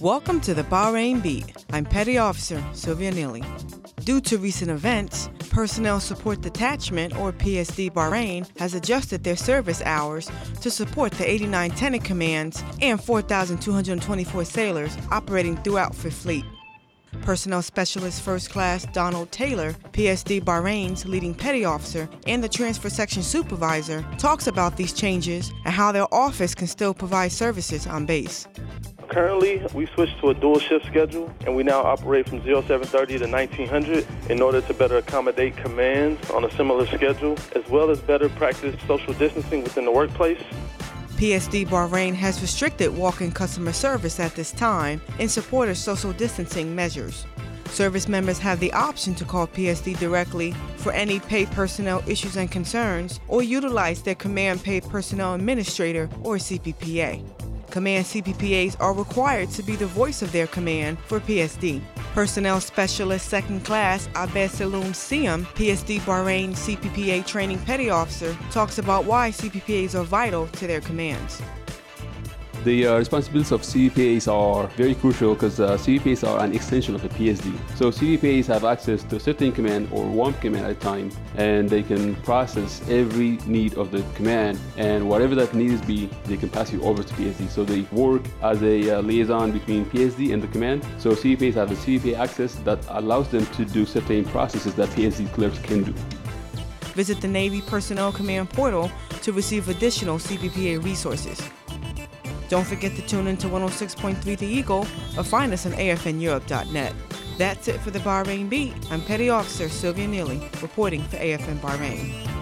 Welcome to the Bahrain Beat. I'm Petty Officer Sylvia Neely. Due to recent events, Personnel Support Detachment, or PSD Bahrain, has adjusted their service hours to support the 89 tenant commands and 4,224 sailors operating throughout Fifth Fleet. Personnel Specialist First Class Donald Taylor, PSD Bahrain's leading petty officer and the transfer section supervisor, talks about these changes and how their office can still provide services on base. Currently, we switched to a dual shift schedule, and we now operate from 0730 to 1900 in order to better accommodate commands on a similar schedule, as well as better practice social distancing within the workplace. PSD Bahrain has restricted walk-in customer service at this time in support of social distancing measures. Service members have the option to call PSD directly for any paid personnel issues and concerns, or utilize their Command Paid Personnel Administrator, or CPPA. Command CPPAs are required to be the voice of their command for PSD. Personnel Specialist Second Class Abed Saloom Siam, PSD Bahrain CPPA Training Petty Officer, talks about why CPPAs are vital to their commands. The responsibilities of CPPAs are very crucial because CPPAs are an extension of the PSD. So CPPAs have access to a certain command or one command at a time, and they can process every need of the command, and whatever that needs be, they can pass you over to PSD. So they work as a liaison between PSD and the command. So CPPAs have the CPPA access that allows them to do certain processes that PSD clerks can do. Visit the Navy Personnel Command portal to receive additional CPPA resources. Don't forget to tune in to 106.3 The Eagle or find us on afneurope.net. That's it for the Bahrain Beat. I'm Petty Officer Sylvia Neely, reporting for AFN Bahrain.